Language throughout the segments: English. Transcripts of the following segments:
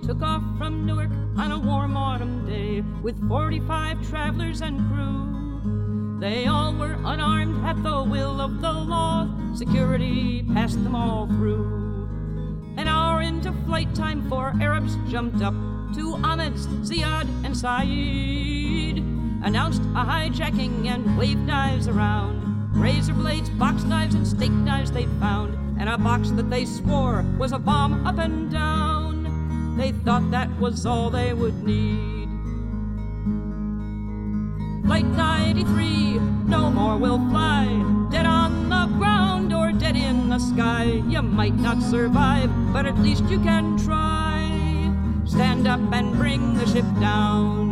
took off from Newark on a warm autumn day with 45 travelers and crew. They all were unarmed at the will of the law. Security passed them all through. An hour into flight time, 4 Arabs jumped up. 2 Ahmeds, Ziad and Saeed, announced a hijacking and waved knives around. Razor blades, box knives, and steak knives they found, and a box that they swore was a bomb up and down. They thought that was all they would need. Flight 93, no more will fly, dead on the ground or dead in the sky. You might not survive, but at least you can try. Stand up and bring the ship down.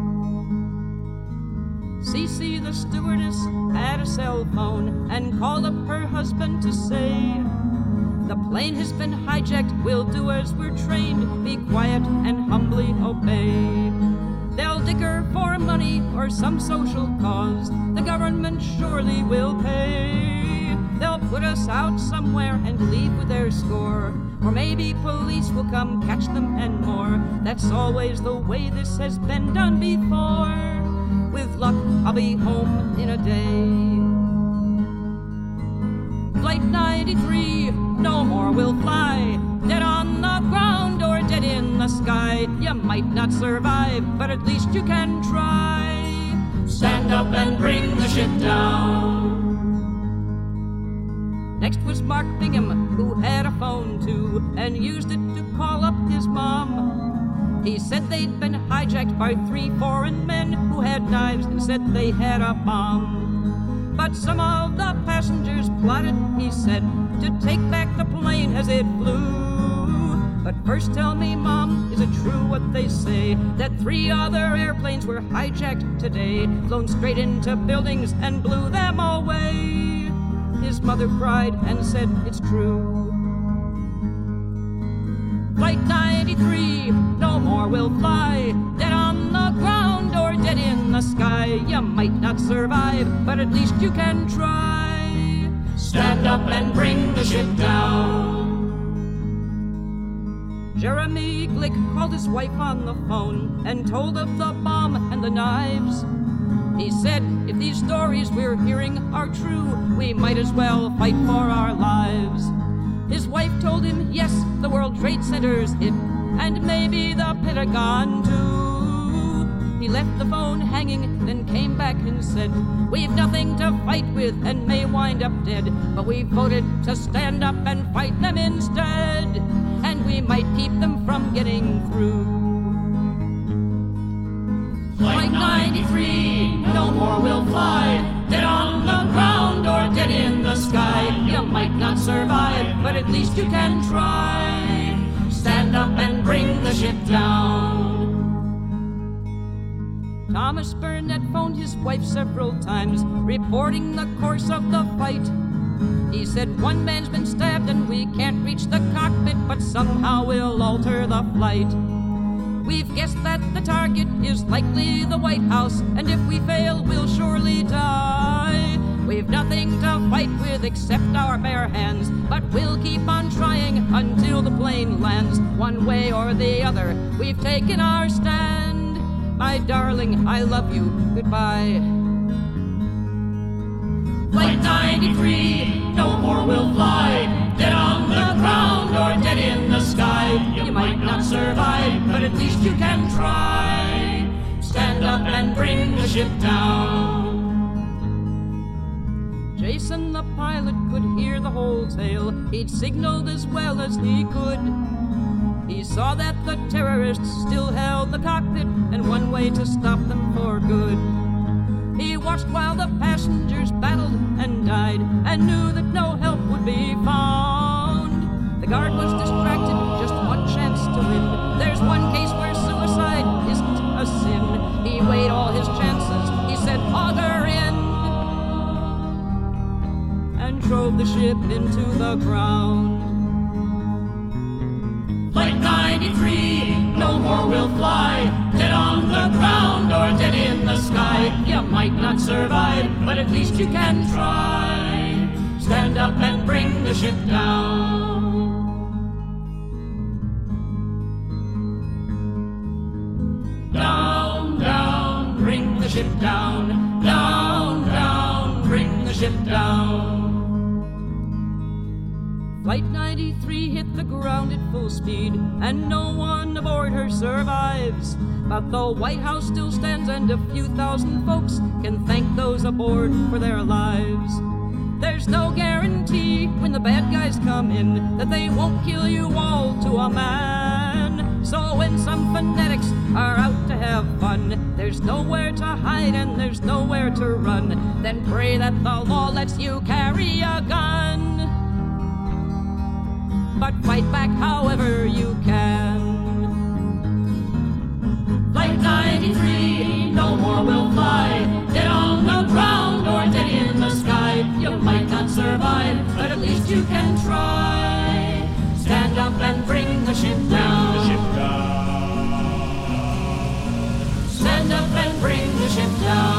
Cece, the stewardess, had a cell phone and called up her husband to say, the plane has been hijacked, we'll do as we're trained, be quiet and humbly obey. They'll dicker for money or some social cause, the government surely will pay. They'll put us out somewhere and leave with their score, or maybe police will come catch them and more. That's always the way this has been done before. With luck, I'll be home in a day. Flight 93, no more will fly, dead on the ground or dead in the sky. You might not survive, but at least you can try. Stand up and bring the ship down. Next was Mark Bingham, who had a phone too, and used it to call up his mom. He said they'd been hijacked by 3 foreign men who had knives and said they had a bomb. But some of the passengers plotted, he said, to take back the plane as it flew. But first tell me, Mom, is it true what they say, that 3 other airplanes were hijacked today, flown straight into buildings and blew them away? His mother cried and said, it's true. Flight 93, no more will fly, dead on the ground or dead in the sky. You might not survive, but at least you can try. Stand up and bring the ship down. Jeremy Glick called his wife on the phone and told of the bomb and the knives. He said, if these stories we're hearing are true, we might as well fight for our lives. His wife told him, yes, the World Trade Center's hit, and maybe the Pentagon too. He left the phone hanging, then came back and said, we've nothing to fight with and may wind up dead, but we voted to stand up and fight them instead, and we might keep them from getting through. Flight 93, no more will fly, dead on the ground or dead in the sky. You might not survive, but at least you can try. Stand up and bring the ship down. Thomas Burnett phoned his wife several times, reporting the course of the fight. He said, 1 man's been stabbed and we can't reach the cockpit, but somehow we'll alter the flight. We've guessed that the target is likely the White House, and if we fail, we'll surely die. We've nothing to fight with except our bare hands, but we'll keep on trying until the plane lands. One way or the other, we've taken our stand. My darling, I love you. Goodbye. Flight 93, no more will fly, dead on the ground or dead in the sky. You might not survive, but at least you can try. Stand up and bring the ship down. Jason the pilot could hear the whole tale. He'd signaled as well as he could. He saw that the terrorists still held the cockpit, and one way to stop them for good. He watched while the passengers battled and died, and knew that no help would be found. The guard was distracted, just one chance to win. There's one case where suicide isn't a sin. He weighed all his chances, he said, auger in, and drove the ship into the ground. Flight 93, no more will fly, dead on the ground or dead in the sky. You might not survive, but at least you can try. Stand up and bring the ship down. ship down, down, down, bring the ship down. Flight 93 hit the ground at full speed, and no one aboard her survives. But the White House still stands, and a few thousand folks can thank those aboard for their lives. There's no guarantee when the bad guys come in that they won't kill you all to a man. So when some fanatics are out to have fun, there's nowhere to hide and there's nowhere to run. Then pray that the law lets you carry a gun, but fight back however you can. Flight 93, no more will fly, dead on the ground or dead in the sky. You might not survive, but at least you can try. Stand up and bring the ship down. Stand up and bring the ship down.